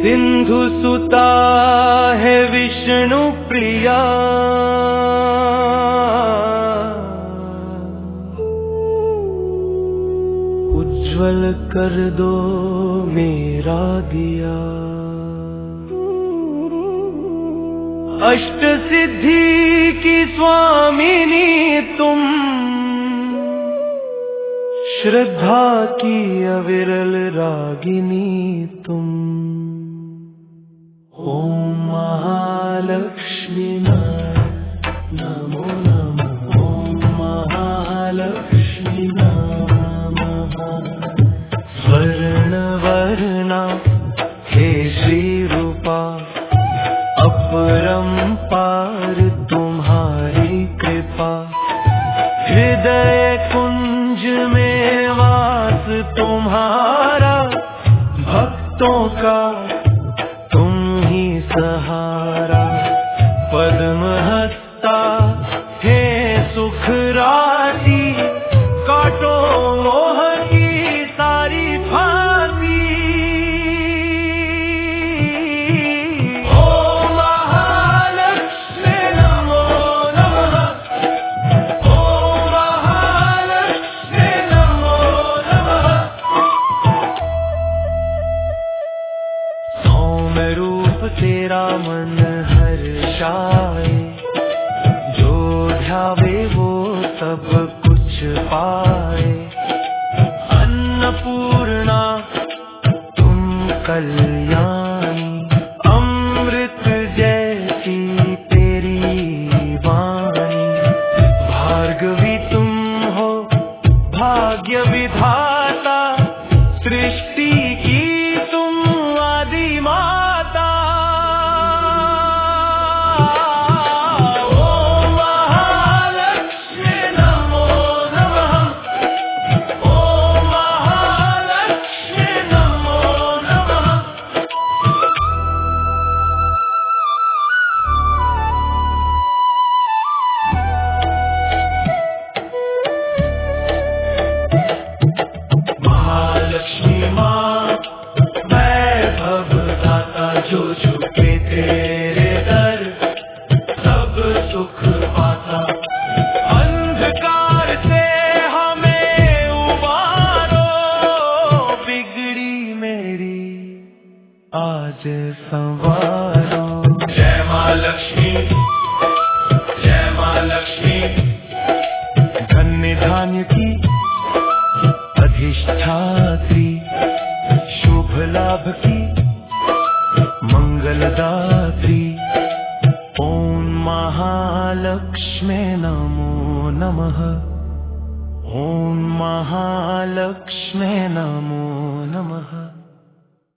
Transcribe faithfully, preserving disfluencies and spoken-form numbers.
सिंधु सुता है विष्णु प्रिया, उज्ज्वल कर दो मेरा दिया। अष्ट सिद्धि की स्वामिनी तुम, श्रद्धा की अविरल रागिनी तुम। ओम महालक्ष्मी नमो नमः। ओम महालक्ष्मी नमः। स्वर्ण वर्णा हे श्री रूपा, अपरंपार तुम्हारी कृपा। हृदय कुंज में वास तुम्हारा, भक्तों का तुम ही सहारा। पद्म हस्ता हे सुख राशि, काटो मोह की सारी फांसी। ओम महालक्ष्मी नमो नमः। ओम महालक्ष्मी नमो नमः। सौम्य रूप तेरा मन हर्षाए, जो ध्यावे वो सब कुछ पाए। अन्नपूर्णा तुम कल्याणी, अमृत जैसी तेरी वाणी। भार्गवी तुम हो भाग्य विधाता, सृष्टि की तुम आदि माता। ओम महालक्ष्मी नमो नमः। ओम महालक्ष्मी नमो नमः। महालक्ष्मी माँ वैभव दाता, जो झुके तेरे दर सब सुख पाता। अंधकार से हमें उबारो, बिगड़ी मेरी आज संवारो। जय माँ लक्ष्मी, जय माँ लक्ष्मी। धन्य धान्य की अधिष्ठात्री, शुभ लाभ की मंगलदात्री। ओम महालक्ष्मी नमो नमः। ओम महालक्ष्मी नमो नमः।